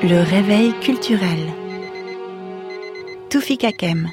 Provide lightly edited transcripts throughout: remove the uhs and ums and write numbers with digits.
Le réveil culturel. Toufik Hakem.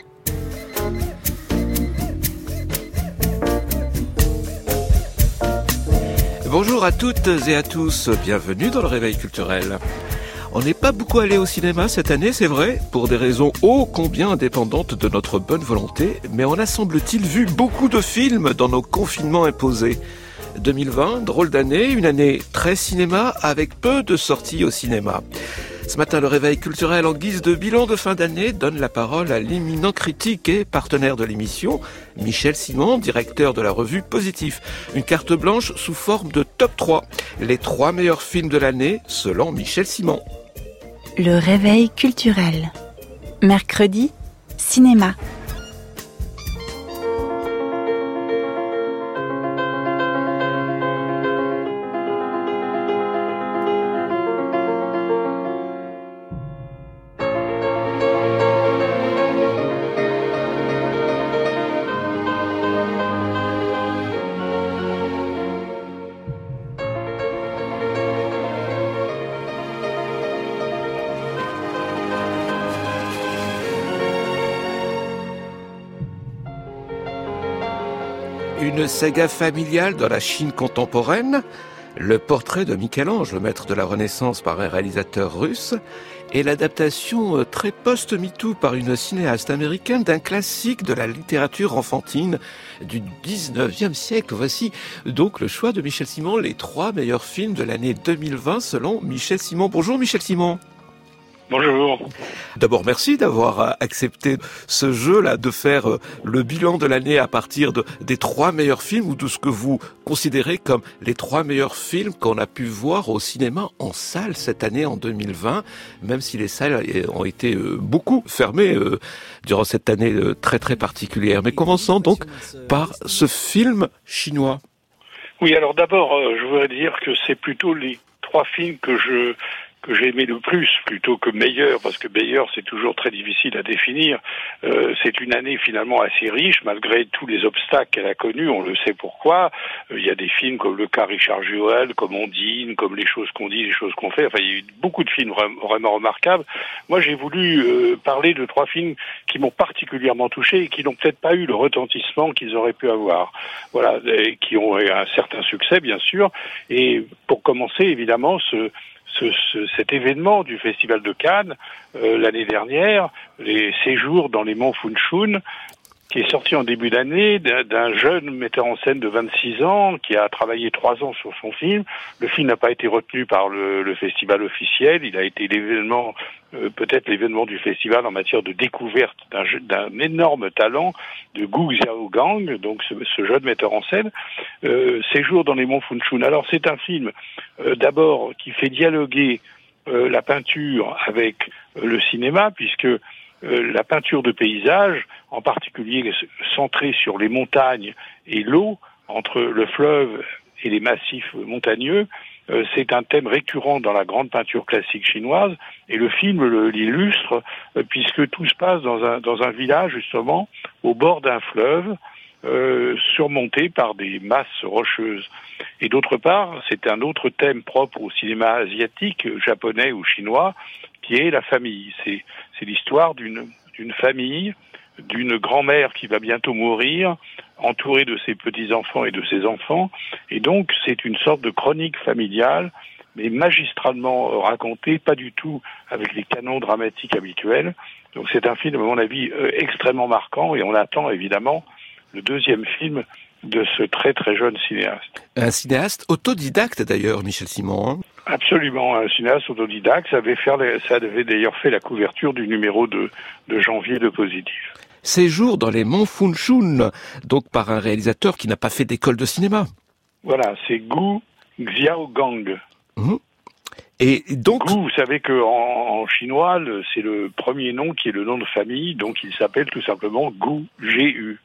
Bonjour à toutes et à tous, bienvenue dans le réveil culturel. On n'est pas beaucoup allé au cinéma cette année, c'est vrai, pour des raisons ô combien indépendantes de notre bonne volonté, mais on a semble-t-il vu beaucoup de films dans nos confinements imposés. 2020, drôle d'année, une année très cinéma avec peu de sorties au cinéma. Ce matin, le réveil culturel en guise de bilan de fin d'année donne la parole à l'éminent critique et partenaire de l'émission, Michel Simon, directeur de la revue Positif. Une carte blanche sous forme de top 3. Les 3 meilleurs films de l'année selon Michel Simon. Le réveil culturel. Mercredi, cinéma. Une saga familiale dans la Chine contemporaine, le portrait de Michel-Ange, le maître de la Renaissance par un réalisateur russe, et l'adaptation très post-MeToo par une cinéaste américaine d'un classique de la littérature enfantine du 19e siècle. Voici donc le choix de Michel Simon, les 3 meilleurs films de l'année 2020 selon Michel Simon. Bonjour Michel Simon. Bonjour. D'abord, merci d'avoir accepté ce jeu-là, de faire le bilan de l'année à partir des 3 meilleurs films ou de ce que vous considérez comme les 3 meilleurs films qu'on a pu voir au cinéma en salle cette année en 2020, même si les salles ont été beaucoup fermées durant cette année très très particulière. Mais commençons donc par ce film chinois. Oui, alors d'abord, je voudrais dire que c'est plutôt les 3 films que j'ai aimé le plus plutôt que meilleur, parce que meilleur c'est toujours très difficile à définir. C'est une année finalement assez riche malgré tous les obstacles qu'elle a connus, on le sait pourquoi. Il y a des films comme Le cas Richard Jewell, comme Ondine, comme Les choses qu'on dit, les choses qu'on fait. Enfin, il y a eu beaucoup de films vraiment remarquables. Moi, j'ai voulu parler de 3 films qui m'ont particulièrement touché et qui n'ont peut-être pas eu le retentissement qu'ils auraient pu avoir. Voilà, et qui ont eu un certain succès bien sûr. Et pour commencer, évidemment, cet événement du Festival de Cannes l'année dernière, les séjours dans les monts Funchun, qui est sorti en début d'année d'un jeune metteur en scène de 26 ans qui a travaillé 3 ans sur son film. Le film n'a pas été retenu par le festival officiel. Il a été l'événement, peut-être l'événement du festival en matière de découverte d'un énorme talent de Gu Xiaogang, donc ce jeune metteur en scène. Séjour dans les monts Funchun. Alors c'est un film d'abord qui fait dialoguer la peinture avec le cinéma, puisque la peinture de paysage, en particulier centrée sur les montagnes et l'eau, entre le fleuve et les massifs montagneux, c'est un thème récurrent dans la grande peinture classique chinoise, et le film l'illustre, puisque tout se passe dans un village, justement, au bord d'un fleuve, surmonté par des masses rocheuses. Et d'autre part, c'est un autre thème propre au cinéma asiatique, japonais ou chinois, qui est la famille. C'est l'histoire d'une famille, d'une grand-mère qui va bientôt mourir, entourée de ses petits-enfants et de ses enfants. Et donc, c'est une sorte de chronique familiale, mais magistralement racontée, pas du tout avec les canons dramatiques habituels. Donc c'est un film, à mon avis, extrêmement marquant, et on attend évidemment le 2e film de ce très très jeune cinéaste. Un cinéaste autodidacte d'ailleurs, Michel Simon. Hein. Absolument, un cinéaste autodidacte. Ça avait d'ailleurs fait la couverture du numéro de janvier de Positif. Séjour dans les monts Funchun, donc par un réalisateur qui n'a pas fait d'école de cinéma. Voilà, c'est Gu Xiaogang. Mmh. Et donc, Gu, vous savez que en chinois, c'est le premier nom qui est le nom de famille, donc il s'appelle tout simplement Gu, G-U.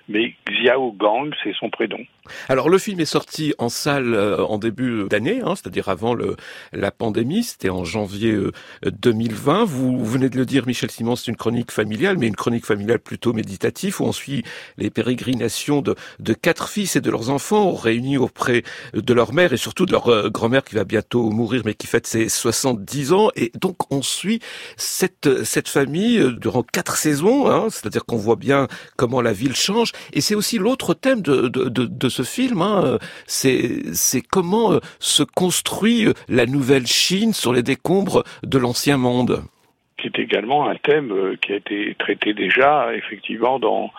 mais Xiao Gang, c'est son prénom. Alors le film est sorti en salle en début d'année, c'est-à-dire avant la pandémie, c'était en janvier 2020. Vous venez de le dire, Michel Simon, c'est une chronique familiale, mais une chronique familiale plutôt méditative, où on suit les pérégrinations de 4 fils et de leurs enfants réunis auprès de leur mère et surtout de leur grand-mère qui va bientôt mourir, mais qui fête ses 70 ans. Et donc on suit cette famille durant 4 saisons, c'est-à-dire qu'on voit bien comment la ville change. Et c'est aussi l'autre thème de ce film, c'est comment se construit la nouvelle Chine sur les décombres de l'ancien monde. C'est également un thème qui a été traité déjà, effectivement, dans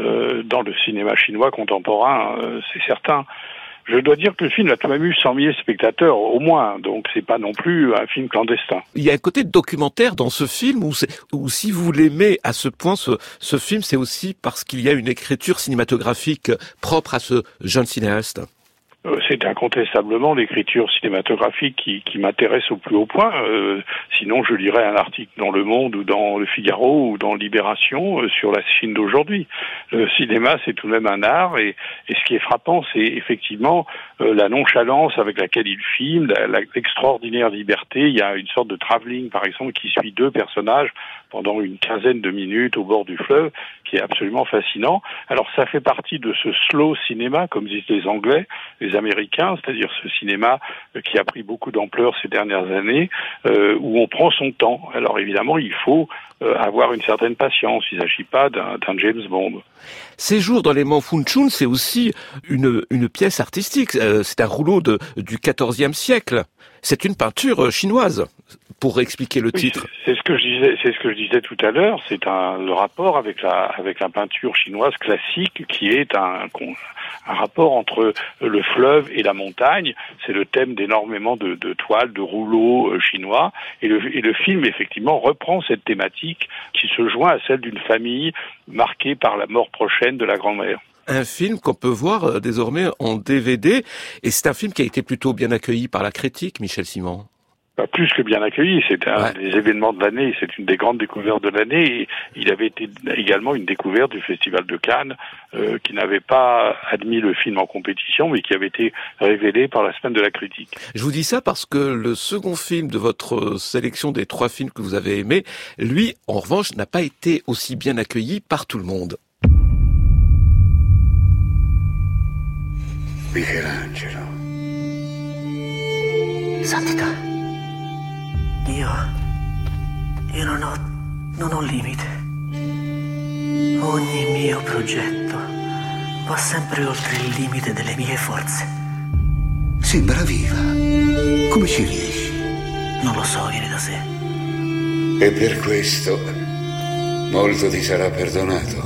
le cinéma chinois contemporain, c'est certain. Je dois dire que le film a tout de même eu 100 000 spectateurs, au moins, donc c'est pas non plus un film clandestin. Il y a un côté documentaire dans ce film, où si vous l'aimez à ce point, ce film, c'est aussi parce qu'il y a une écriture cinématographique propre à ce jeune cinéaste. C'est incontestablement l'écriture cinématographique qui m'intéresse au plus haut point. Sinon, je lirais un article dans Le Monde ou dans Le Figaro ou dans Libération sur la Chine d'aujourd'hui. Le cinéma, c'est tout de même un art et ce qui est frappant, c'est effectivement la nonchalance avec laquelle il filme, l'extraordinaire liberté. Il y a une sorte de travelling, par exemple, qui suit 2 personnages pendant une quinzaine de minutes au bord du fleuve, qui est absolument fascinant. Alors, ça fait partie de ce slow cinéma, comme disent les Anglais, les Américains, c'est-à-dire ce cinéma qui a pris beaucoup d'ampleur ces dernières années, où on prend son temps. Alors évidemment, il faut avoir une certaine patience. Il ne s'agit pas d'un James Bond. Séjour dans les monts Funchun, c'est aussi une pièce artistique. C'est un rouleau du XIVe siècle. C'est une peinture chinoise, pour expliquer le titre. C'est ce que je disais tout à l'heure. C'est le rapport avec la peinture chinoise classique, qui est un rapport entre le fleuve et la montagne. C'est le thème d'énormément de toiles, de rouleaux chinois. Et le film, effectivement, reprend cette thématique qui se joint à celle d'une famille marquée par la mort prochaine de la grand-mère. Un film qu'on peut voir désormais en DVD. Et c'est un film qui a été plutôt bien accueilli par la critique, Michel Simon. Plus que bien accueilli, c'est un des événements de l'année, c'est une des grandes découvertes de l'année, et il avait été également une découverte du Festival de Cannes, qui n'avait pas admis le film en compétition, mais qui avait été révélé par la Semaine de la critique. Je vous dis ça parce que le second film de votre sélection des 3 films que vous avez aimés, lui, en revanche, n'a pas été aussi bien accueilli par tout le monde. Michelangelo. Santità. Io non ho limite. Ogni mio progetto va sempre oltre il limite delle mie forze. Sembra viva. Come ci riesci? Non lo so, viene da sé. E per questo molto ti sarà perdonato.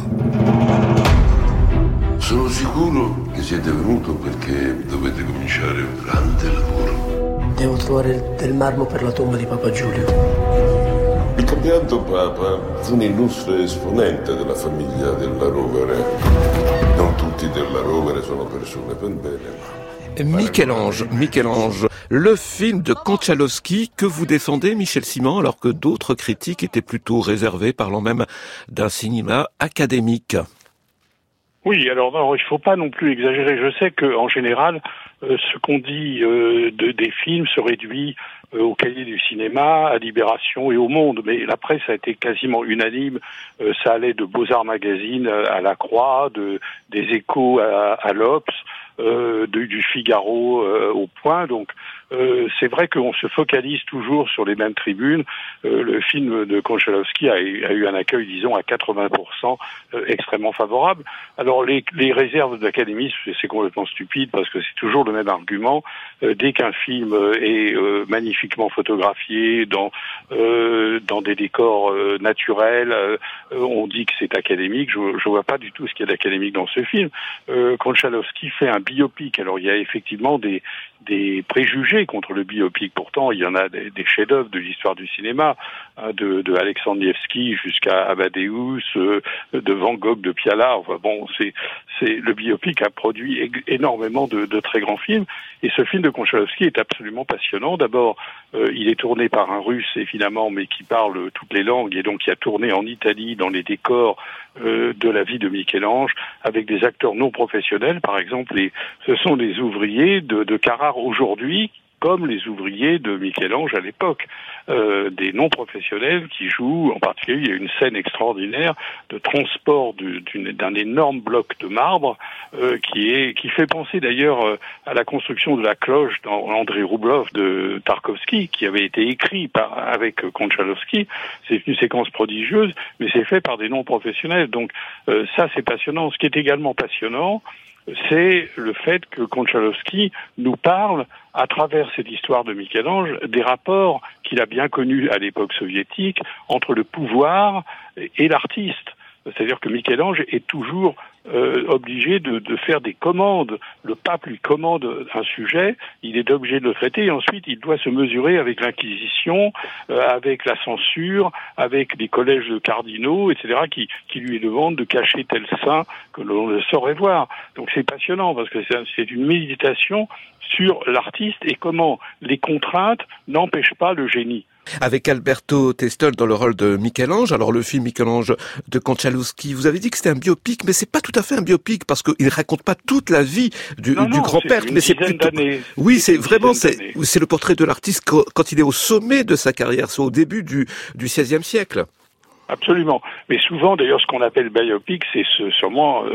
Sono sicuro che siete venuto perché dovete cominciare un grande lavoro. Devo trovare del marmo per la tomba di Papa Giulio. Il cambiato Papa fu un illustre esponente della famiglia della Rovere. Non tutti della Rovere sono persone per bene, ma... Michel-Ange, le film de Konchalovsky que vous défendez, Michel Simon, alors que d'autres critiques étaient plutôt réservés, parlant même d'un cinéma académique. Oui, alors non, il faut pas non plus exagérer. Je sais qu'en général, ce qu'on dit des films se réduit au cahier du cinéma, à Libération et au Monde, mais la presse a été quasiment unanime. Ça allait de Beaux-Arts Magazine à La Croix, des Échos à l'Obs, du Figaro au Point. Donc c'est vrai qu'on se focalise toujours sur les mêmes tribunes. Le film de Konchalovsky a eu un accueil, disons, à 80% extrêmement favorable. Alors les réserves de l'Académie, c'est complètement stupide parce que c'est toujours le même argument. Dès qu'un film est magnifiquement photographié dans des décors naturels, on dit que c'est académique. Je vois pas du tout ce qu'il y a d'académique dans ce film. Konchalovsky fait un biopic. Alors il y a effectivement des préjugés lutter contre le biopic. Pourtant, il y en a des chefs-d'œuvre de l'histoire du cinéma, de Alexandre Nevsky jusqu'à Amadeus, de Van Gogh, de Piala. Enfin bon, le biopic a produit énormément de très grands films. Et ce film de Konchalovsky est absolument passionnant. D'abord, il est tourné par un Russe, évidemment, mais qui parle toutes les langues, et donc qui a tourné en Italie, dans les décors de la vie de Michel-Ange, avec des acteurs non professionnels. Par exemple, ce sont les ouvriers de Carrare aujourd'hui, comme les ouvriers de Michel-Ange à l'époque, des non-professionnels qui jouent. En particulier, il y a une scène extraordinaire de transport d'un énorme bloc de marbre qui fait penser d'ailleurs à la construction de la cloche dans André Roublev de Tarkovsky, qui avait été écrit avec Konchalovsky. C'est une séquence prodigieuse, mais c'est fait par des non-professionnels. Donc ça, c'est passionnant. Ce qui est également passionnant, c'est le fait que Konchalovsky nous parle, à travers cette histoire de Michel-Ange, des rapports qu'il a bien connus à l'époque soviétique entre le pouvoir et l'artiste. C'est-à-dire que Michel-Ange est toujours obligé de faire des commandes. Le pape lui commande un sujet, il est obligé de le traiter, et ensuite il doit se mesurer avec l'Inquisition, avec la censure, avec les collèges de cardinaux, etc., qui lui demandent de cacher tel saint que l'on ne saurait voir. Donc c'est passionnant, parce que c'est une méditation sur l'artiste et comment les contraintes n'empêchent pas le génie. Avec Alberto Testol dans le rôle de Michel-Ange. Alors le film Michel-Ange de Konchalovsky, vous avez dit que c'était un biopic, mais c'est pas tout à fait un biopic, parce qu'il raconte pas toute la vie du grand-père, mais c'est plutôt... Oui, c'est vraiment, c'est le portrait de l'artiste quand il est au sommet de sa carrière, c'est au début du XVIe siècle. Absolument. Mais souvent, d'ailleurs, ce qu'on appelle biopic, c'est souvent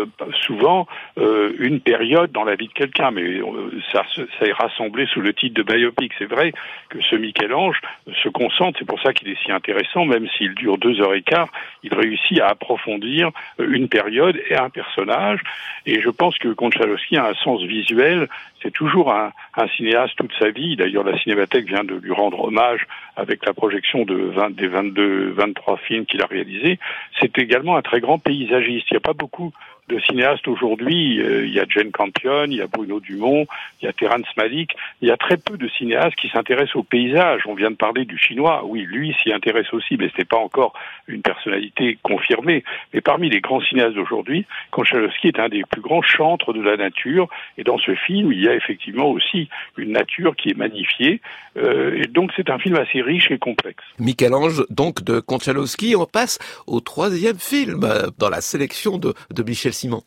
une période dans la vie de quelqu'un. Mais ça est rassemblé sous le titre de biopic. C'est vrai que ce Michel-Ange se concentre, c'est pour ça qu'il est si intéressant, même s'il dure 2h15, il réussit à approfondir une période et un personnage. Et je pense que Konchalovsky a un sens visuel. C'est toujours un cinéaste toute sa vie. D'ailleurs, la Cinémathèque vient de lui rendre hommage avec la projection des 23 films qu'il a réalisés. C'est également un très grand paysagiste. Il n'y a pas beaucoup de cinéastes aujourd'hui. Il y a Jane Campion, il y a Bruno Dumont, il y a Terrence Malick. Il y a très peu de cinéastes qui s'intéressent au paysage. On vient de parler du Chinois. Oui, lui s'y intéresse aussi, mais ce n'est pas encore une personnalité confirmée. Mais parmi les grands cinéastes d'aujourd'hui, Konchalovsky est un des plus grands chantres de la nature. Et dans ce film, il y a effectivement aussi une nature qui est magnifiée. Et donc c'est un film assez riche et complexe. Michel-Ange, donc, de Konchalovsky. On passe au 3e film dans la sélection de Michel Simon.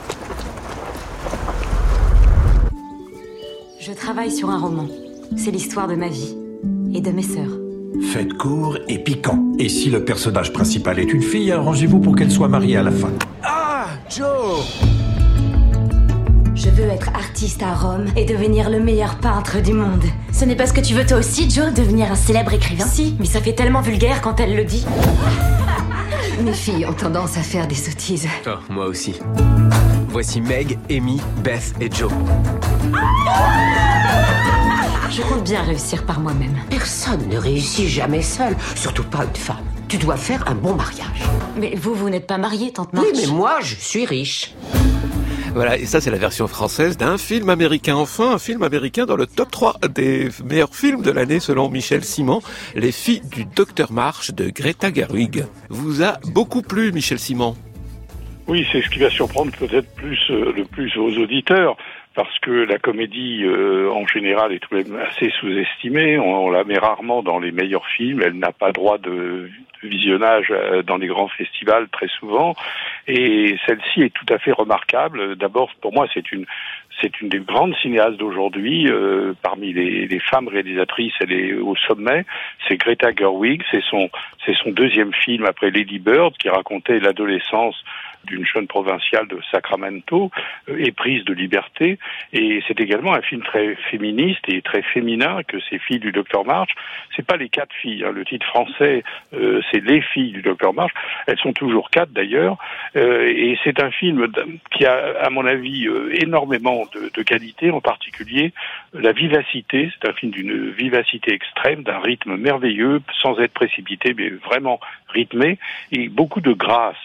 Je travaille sur un roman. C'est l'histoire de ma vie et de mes sœurs. Faites court et piquant. Et si le personnage principal est une fille, arrangez-vous pour qu'elle soit mariée à la fin. Ah, Joe! Je veux être artiste à Rome et devenir le meilleur peintre du monde. Ce n'est pas ce que tu veux toi aussi, Joe, devenir un célèbre écrivain? Si, mais ça fait tellement vulgaire quand elle le dit. Mes filles ont tendance à faire des sottises. Oh, moi aussi. Voici Meg, Amy, Beth et Joe. Je compte bien réussir par moi-même. Personne ne réussit jamais seul, surtout pas une femme. Tu dois faire un bon mariage. Mais vous n'êtes pas mariée, tante Marche? Oui, mais moi, je suis riche. Voilà, et ça c'est la version française d'un film américain. Enfin, un film américain dans le top 3 des meilleurs films de l'année selon Michel Simon, Les filles du Docteur March de Greta Gerwig. Vous a beaucoup plu, Michel Simon? Oui, c'est ce qui va surprendre peut-être le plus aux auditeurs, parce que la comédie en général est tout de même assez sous-estimée. On la met rarement dans les meilleurs films. Elle n'a pas droit de visionnage dans les grands festivals très souvent. Et celle-ci est tout à fait remarquable. D'abord, pour moi, c'est une des grandes cinéastes d'aujourd'hui. Parmi les femmes réalisatrices, elle est au sommet. C'est Greta Gerwig. C'est son 2e film après Lady Bird, qui racontait l'adolescence d'une jeune provinciale de Sacramento, éprise de liberté. Et c'est également un film très féministe et très féminin que ces filles du Dr March. C'est pas les 4 filles, hein. Le titre français, c'est Les filles du Dr March. Elles sont toujours 4 d'ailleurs. Et c'est un film qui a, à mon avis, énormément de qualité, en particulier la vivacité. C'est un film d'une vivacité extrême, d'un rythme merveilleux, sans être précipité, mais vraiment rythmé, et beaucoup de grâce.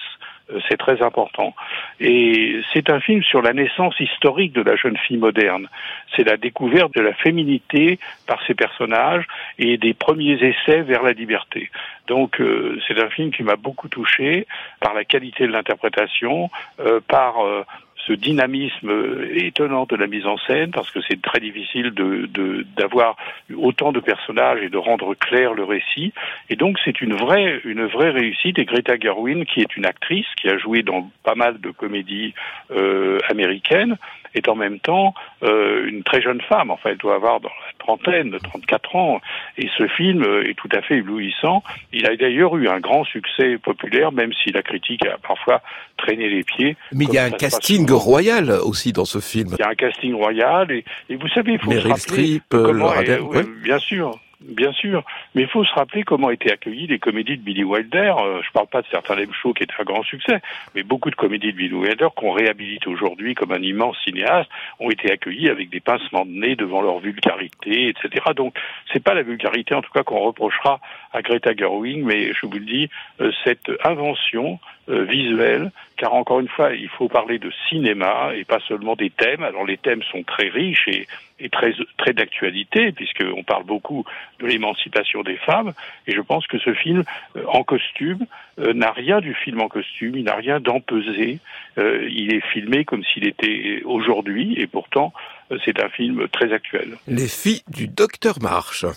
c'est très important. Et c'est un film sur la naissance historique de la jeune fille moderne. C'est la découverte de la féminité par ses personnages et des premiers essais vers la liberté. Donc c'est un film qui m'a beaucoup touché par la qualité de l'interprétation, par ce dynamisme étonnant de la mise en scène, parce que c'est très difficile d'avoir autant de personnages et de rendre clair le récit. Et donc c'est une vraie réussite. Et Greta Gerwig, qui est une actrice qui a joué dans pas mal de comédies américaines, est en même temps une très jeune femme. Enfin, elle doit avoir dans la trentaine, 34 ans. Et ce film est tout à fait éblouissant. Il a d'ailleurs eu un grand succès populaire, même si la critique a parfois traîné les pieds. Mais il y a un casting royal aussi dans ce film. Il y a un casting royal et vous savez, il faut se rappeler Streep, comment ouais. Bien sûr, mais il faut se rappeler comment étaient accueillies les comédies de Billy Wilder. Je parle pas de certains live shows qui étaient un grand succès, mais beaucoup de comédies de Billy Wilder qu'on réhabilite aujourd'hui comme un immense cinéaste ont été accueillies avec des pincements de nez devant leur vulgarité, etc. Donc c'est pas la vulgarité en tout cas qu'on reprochera à Greta Gerwig, mais je vous le dis, cette invention visuelle, car encore une fois, il faut parler de cinéma et pas seulement des thèmes. Alors les thèmes sont très riches et très d'actualité, puisqu'on parle beaucoup de l'émancipation des femmes, et je pense que ce film en costume n'a rien du film en costume, il n'a rien d'empesé, il est filmé comme s'il était aujourd'hui, et pourtant c'est un film très actuel. Les filles du Docteur March.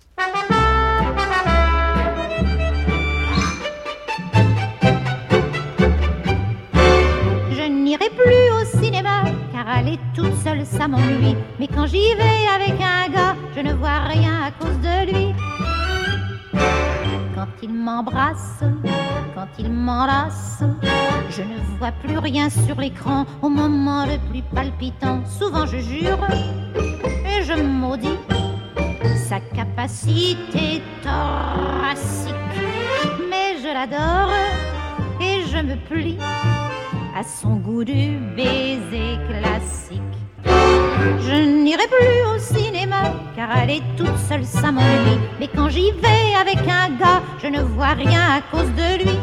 N'irai plus au cinéma, car aller toute seule ça m'ennuie. Mais quand j'y vais avec un gars, je ne vois rien à cause de lui. Quand il m'embrasse, quand il m'enlace, je ne vois plus rien sur l'écran au moment le plus palpitant. Souvent je jure et je maudis sa capacité thoracique. Mais je l'adore et je me plie à son goût du baiser classique. Je n'irai plus au cinéma, car aller toute seule ça m'ennuie. Mais quand j'y vais avec un gars, je ne vois rien à cause de lui.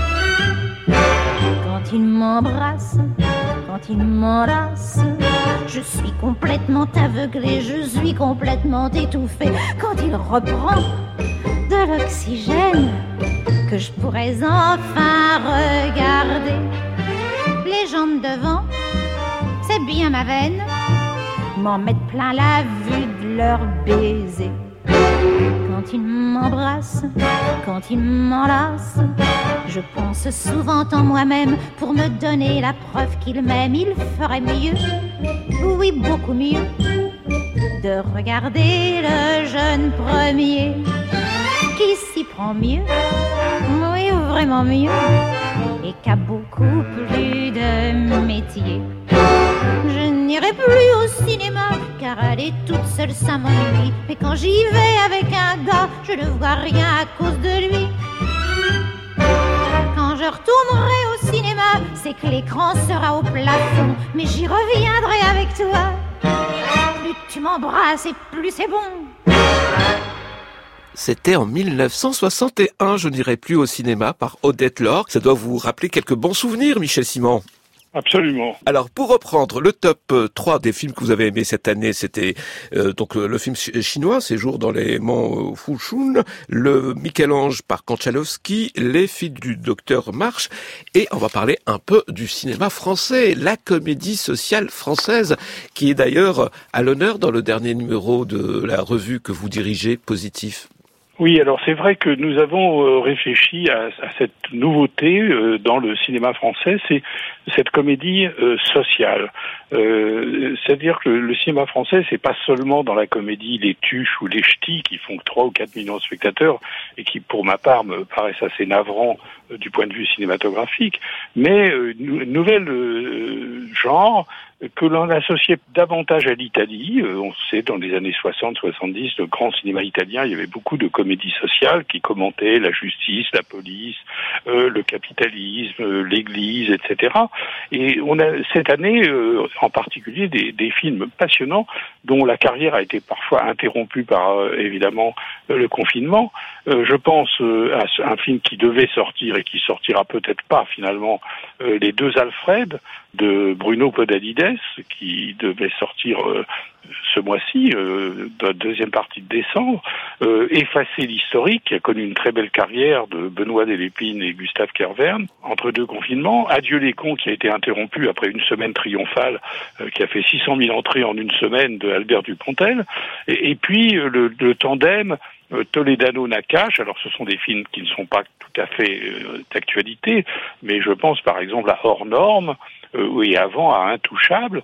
Quand il m'embrasse, quand il m'enlace, je suis complètement aveuglée, je suis complètement étouffée. Quand il reprend de l'oxygène, que je pourrais enfin regarder. Les jambes devant, c'est bien ma veine, m'en mettent plein la vue de leur baiser. Quand il m'embrasse, quand il m'enlace, je pense souvent en moi-même pour me donner la preuve qu'il m'aime. Il ferait mieux, oui beaucoup mieux, de regarder le jeune premier qui s'y prend mieux, oui vraiment mieux, et qu'a beaucoup plus de métier. Je n'irai plus au cinéma, car aller toute seule ça m'ennuie. Mais quand j'y vais avec un gars, je ne vois rien à cause de lui. Quand je retournerai au cinéma, c'est que l'écran sera au plafond. Mais j'y reviendrai avec toi. Plus tu m'embrasses et plus c'est bon. C'était en 1961, Je n'irai plus au cinéma, par Odette Laure. Ça doit vous rappeler quelques bons souvenirs, Michel Simon. Absolument. Alors, pour reprendre le top 3 des films que vous avez aimés cette année, c'était donc le film chinois, Séjour dans les monts Fushun, le Michel-Ange par Konchalovsky, Les filles du Docteur March, et on va parler un peu du cinéma français, la comédie sociale française, qui est d'ailleurs à l'honneur dans le dernier numéro de la revue que vous dirigez, Positif. Oui, alors c'est vrai que nous avons réfléchi à cette nouveauté dans le cinéma français, c'est cette comédie sociale. C'est-à-dire que le cinéma français, c'est pas seulement dans la comédie les tuches ou les ch'tis qui font 3 ou 4 millions de spectateurs et qui, pour ma part, me paraissent assez navrants du point de vue cinématographique, mais nouvelle genre que l'on associait davantage à l'Italie. On sait, dans les années 60-70, le grand cinéma italien, il y avait beaucoup de comédies sociales qui commentaient la justice, la police, le capitalisme, l'église, etc. Et on a cette année, en particulier, des films passionnants dont la carrière a été parfois interrompue par, évidemment, le confinement. Je pense à un film qui devait sortir et qui sortira peut-être pas finalement, les 2 Alfred de Bruno Podalides, qui devait sortir ce mois-ci, dans la deuxième partie de décembre, Effacer l'historique, qui a connu une très belle carrière de Benoît Delépine et Gustave Kervern, entre 2 confinements, Adieu les cons, qui a été interrompu après une semaine triomphale, qui a fait 600 000 entrées en une semaine, de Albert Dupontel, et puis le tandem Toledano-Nakache. Alors ce sont des films qui ne sont pas tout à fait d'actualité, mais je pense par exemple à Hors Normes, et avant à Intouchable,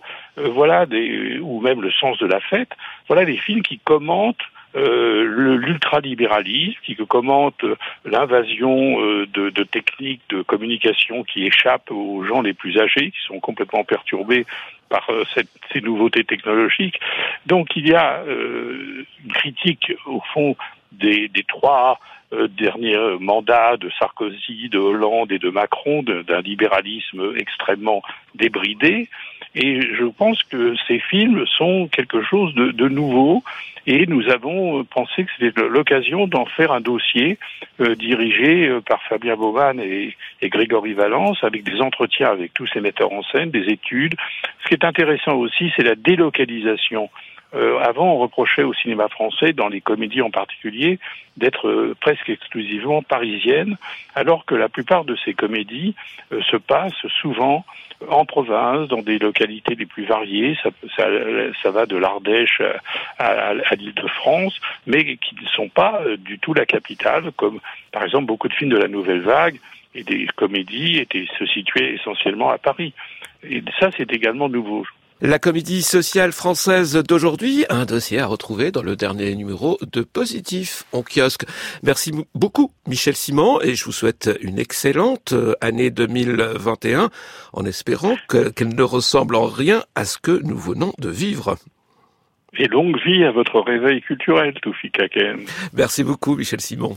ou même Le Sens de la fête, voilà des films qui commentent l'ultralibéralisme, qui commente l'invasion de techniques de communication qui échappent aux gens les plus âgés, qui sont complètement perturbés par ces nouveautés technologiques. Donc il y a une critique au fond des 3 derniers mandats de Sarkozy, de Hollande et de Macron, d'un libéralisme extrêmement débridé. Et je pense que ces films sont quelque chose de nouveau, et nous avons pensé que c'était l'occasion d'en faire un dossier dirigé par Fabien Baumann et Grégory Valence, avec des entretiens avec tous ces metteurs en scène, des études. Ce qui est intéressant aussi, c'est la délocalisation. Avant, on reprochait au cinéma français, dans les comédies en particulier, d'être presque exclusivement parisiennes, alors que la plupart de ces comédies se passent souvent en province, dans des localités les plus variées. Ça va de l'Ardèche à l'Île-de-France, mais qui ne sont pas du tout la capitale, comme par exemple beaucoup de films de la Nouvelle Vague et des comédies se situaient essentiellement à Paris. Et ça, c'est également nouveau. La comédie sociale française d'aujourd'hui, un dossier à retrouver dans le dernier numéro de Positif en kiosque. Merci beaucoup Michel Simon, et je vous souhaite une excellente année 2021 en espérant qu'elle ne ressemble en rien à ce que nous venons de vivre. Et longue vie à votre réveil culturel, Toufik Hakem. Merci beaucoup Michel Simon.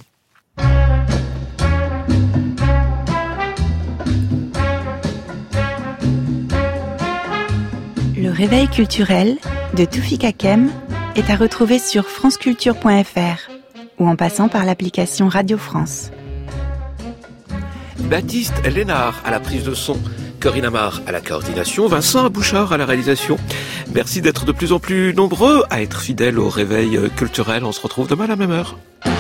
Le réveil culturel de Toufik Hakem est à retrouver sur franceculture.fr ou en passant par l'application Radio France. Baptiste Lénard à la prise de son, Corinne Amar à la coordination, Vincent Bouchard à la réalisation. Merci d'être de plus en plus nombreux à être fidèles au réveil culturel. On se retrouve demain à la même heure.